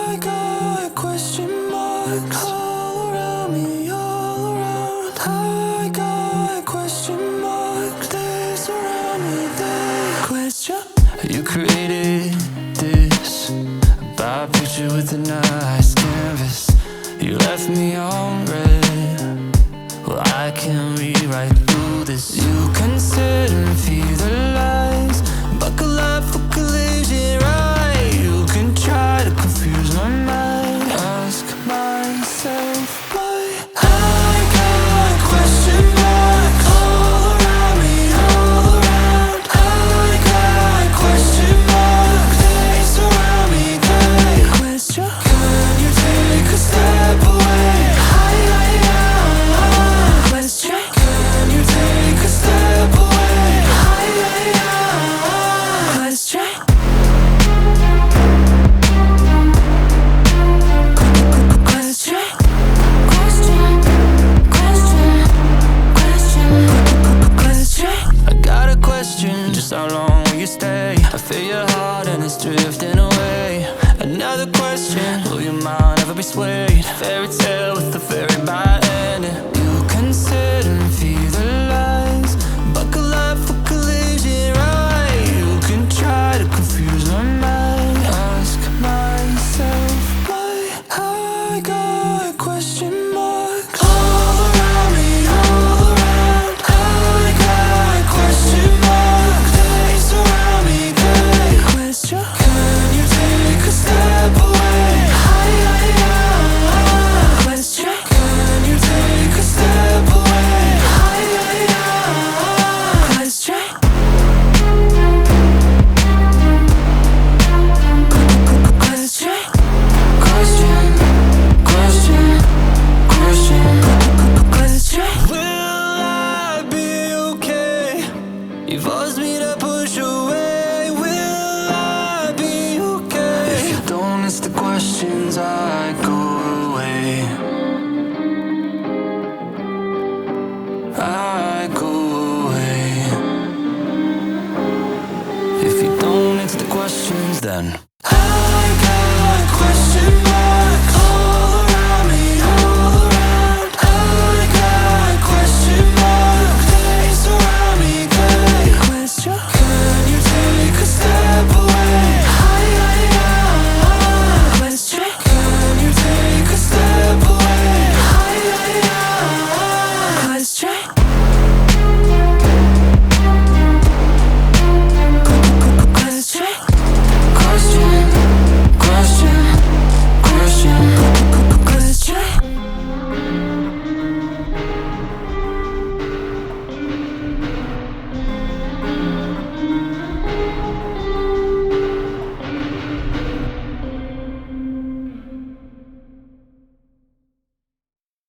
I got question marks all around me, all around. I got question marks, they surround me, they question. You created this by picture with a nice canvas. You left me on red. Well, I can rewrite through this. You can sit and feel the lies, buckle up for collision, right? You can try to confuse my mind, ask myself why. I got question marks all around me, all around. I got question marks, they surround me, they question. Can you take a step away? Question. Can you take a step away? Question. Question. Question. I got a question. Just how long will you stay? I feel your heart and it's drifting away. Another question. Will your mind ever be swayed? Fairy tale with a very bad ending. You can sit and feel